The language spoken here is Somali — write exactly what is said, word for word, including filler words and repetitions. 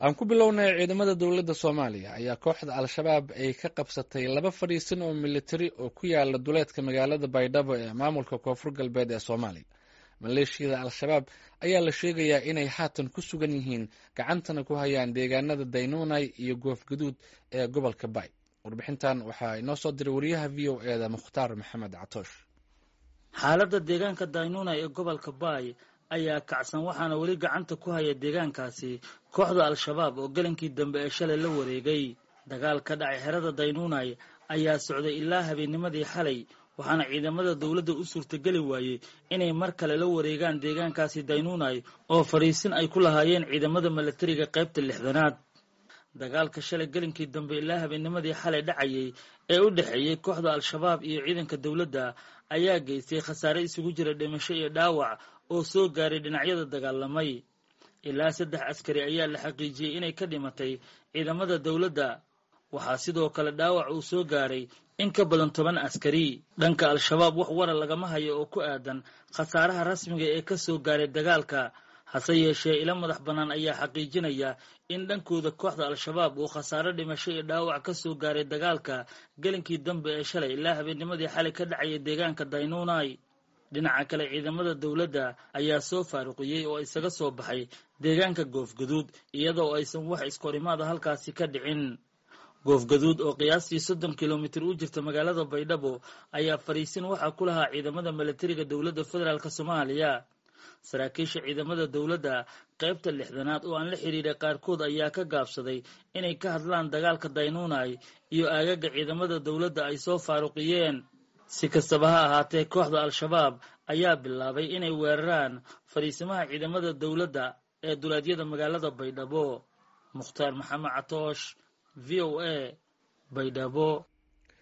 aan ku bilownay ciidamada dowladda Soomaaliya ayaa kooxda al-shabaab ay ka qabsatay laba fariisin oo militari oo ku yaala duleedka magaalada Baydhabo ee maamulka Koonfur Galbeed ee Soomaaliya. Maleeshiyada al-shabaab ayaa la sheegayaa inay haatan ku sugan yihiin gacantana ku hayaan deegaanada Daynuunay iyo Goof Gaduud ee gobolka Bay. Warbixintan waxaa inoo soo diray wariyaha V O A da Mukhtaar Maxamed Catoosh. xaaladda deegaanka Daynuunay ee gobolka Bay ayaa kacsan waxaana weli gacanta ku haya deegaankaasi kooxda al-shabaab oo galankii dambe ee shalay la wareegay. dagaal ka dhacay xerada Daynuunay ayaa socday ilaa habeennimadii xalay waxaana ciidamada dawladda u suurtageli waayey inay mar kale la wareegaan deegaankaasi Daynuunay oo fariisin ay ku lahaayeen ciidamada milatariga qaybta lixdanaad. dagaalka shalay galankii dambe ilaa habeennimadii xalay dhacayay ee u dhaxeeyay kooxda al-shabaab iyo ciidanka dawladda ayaa geystay khasaare isugu jira dhimasho iyo dhaawac oo soo gaaray dhinacyada dagaalamay. ilaa saddex askari ayaa la xaqiijiyey inay ka dhimatay ciidamada dawladda. waxaa sidoo kale dhaawac uu soo gaaray in ka badan toban askari. dhanka al-shabaab wax warar lagama hayo oo ku aadan khasaaraha rasmiga ee ka soo gaaray dagaalka, hase yeeshee ilo madax bannaan ayaa xaqiijinaya in dhankooda kooxda al-shabaab uu khasaaro dhimasho iyo dhaawac ka soo gaaray dagaalka galankii dambe ee shalay ilaa habeennimadii xalay ka dhacaya deegaanka Daynuunay. dhinaca kale ciidamada dawladda ayaa soo faaruqiyey oo isaga soo baxay deegaanka Goof Gaduud iyadoo aysan wax iskorimaada halkaasi ka dhicin. Goof Gaduud oo qiyaastii soddon kilomitir u jirta magaalada Baydhabo ayaa fariisin waxaa ku lahaa ciidamada milatariga dawladda federaalk Soomaaliya. saraakiisha ciidamada dawladda qaybta lixdanaad oo aan la xiriiray qaarkood ayaa ka gaabsaday inay ka hadlaan dagaalka Daynuunay iyo aagaga ciidamada dawladda ay soo faaruqiyeen. si kastaba ha ahaatee kooxda al-shabaab ayaa bilaabay inay weeraraan fariisimaha ciidamada dawladda ee duleedyada magaalada Baydhabo. Mukhtaar Maxamed Catoosh, V O A, Baydhabo.